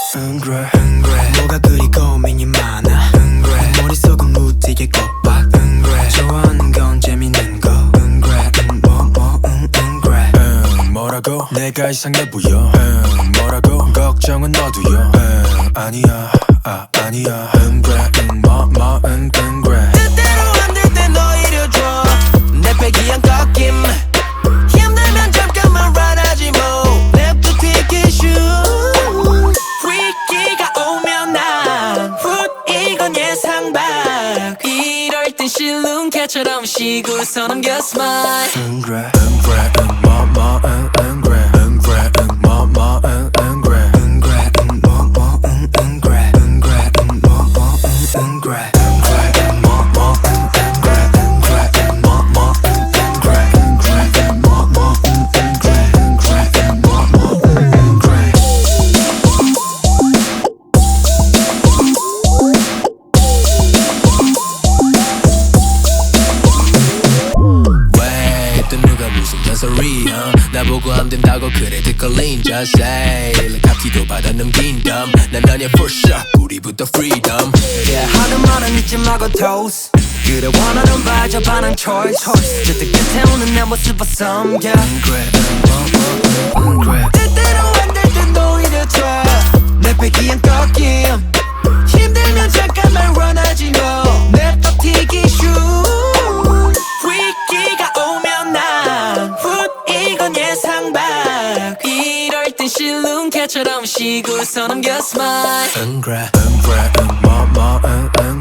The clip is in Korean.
그래 뭐가 그리 고민이 많아 그래 머릿속은 무지개 꽃밭 그래 좋아하는 건 재밌는 거 그래 그래 뭐라고 내가 이상해 보여 뭐라고 걱정은 너도요 아니야 아니야 그래 그래 뜻대로 안 될 땐 오히려 좋아 내 배기 안 꺾임 힘들면 잠깐만 ride 뭐 냅둬 튀기 슈 freaky가 오면 난 훗 이건 예상 밖 이럴 땐 실눈개처럼 쉬고서 넘겨 smile 그래 그래 그래 나보고 안 된다고 그래 듣걸린 just say 카키도 받아 넘긴 난 아니야 for sure 우리부터 freedom yeah, 하는 말은 잊지 말고 toast 그래 원하는 바 접하는 choice 저 끝에 오는 내 모습을 섬겨 그래 뜻대로 안 될 땐 오히려 좋아 내 배기 안 꺾임 힘들면 잠깐만 run하지 뭐 냅둬 튀기 슈 freaky가 오면 난 훗 이건 예상 밖 이럴 땐 실눈개처럼 쉬고서 넘겨 smile 그래